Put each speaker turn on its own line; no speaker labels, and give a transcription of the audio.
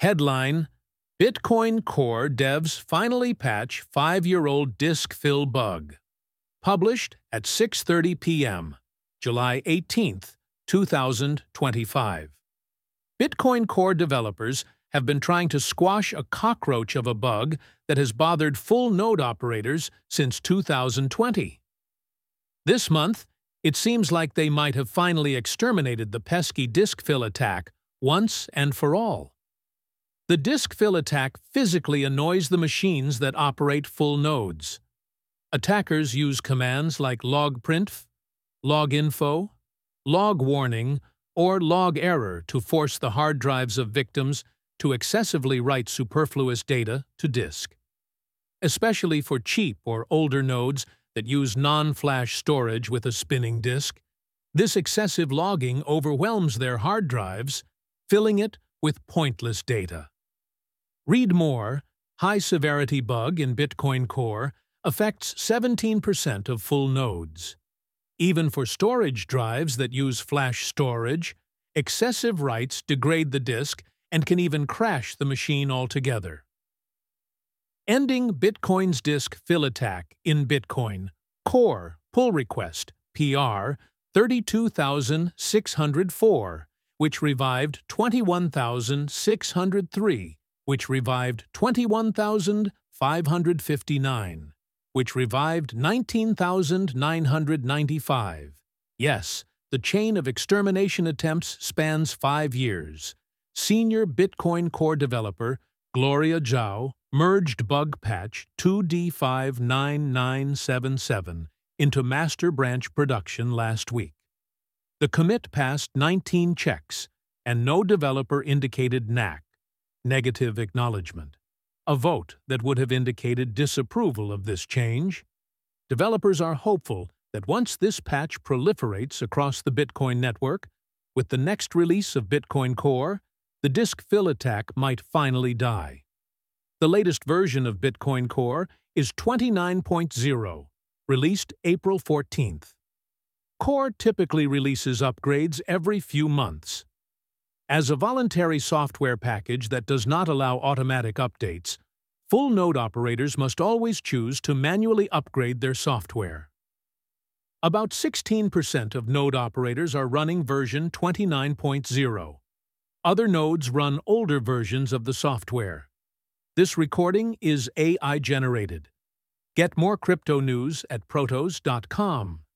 Headline: Bitcoin Core devs finally patch 5-year-old disk fill bug. Published at 6:30 p.m., July 18, 2025. Bitcoin Core developers have been trying to squash a cockroach of a bug that has bothered full node operators since 2020. This month, it seems like they might have finally exterminated the pesky disk fill attack once and for all. The disk fill attack physically annoys the machines that operate full nodes. Attackers use commands like logprintf, loginfo, logwarning, or logerror to force the hard drives of victims to excessively write superfluous data to disk. Especially for cheap or older nodes that use non-flash storage with a spinning disk, this excessive logging overwhelms their hard drives, filling it with pointless data. Read more: high-severity bug in Bitcoin Core affects 17% of full nodes. Even for storage drives that use flash storage, excessive writes degrade the disk and can even crash the machine altogether. Ending Bitcoin's disk fill attack in Bitcoin Core pull request PR 32,604, which revived 21,603, which revived 21,559, which revived 19,995. Yes, the chain of extermination attempts spans 5 years. Senior Bitcoin Core developer Gloria Zhao merged bug patch 2D59977 into master branch production last week. The commit passed 19 checks, and no developer indicated NAC, negative acknowledgement, a vote that would have indicated disapproval of this change. Developers are hopeful that once this patch proliferates across the Bitcoin network, with the next release of Bitcoin Core, the disk fill attack might finally die. The latest version of Bitcoin Core is 29.0, released April 14th. Core typically releases upgrades every few months. As a voluntary software package that does not allow automatic updates, full node operators must always choose to manually upgrade their software. About 16% of node operators are running version 29.0. Other nodes run older versions of the software. This recording is AI-generated. Get more crypto news at protos.com.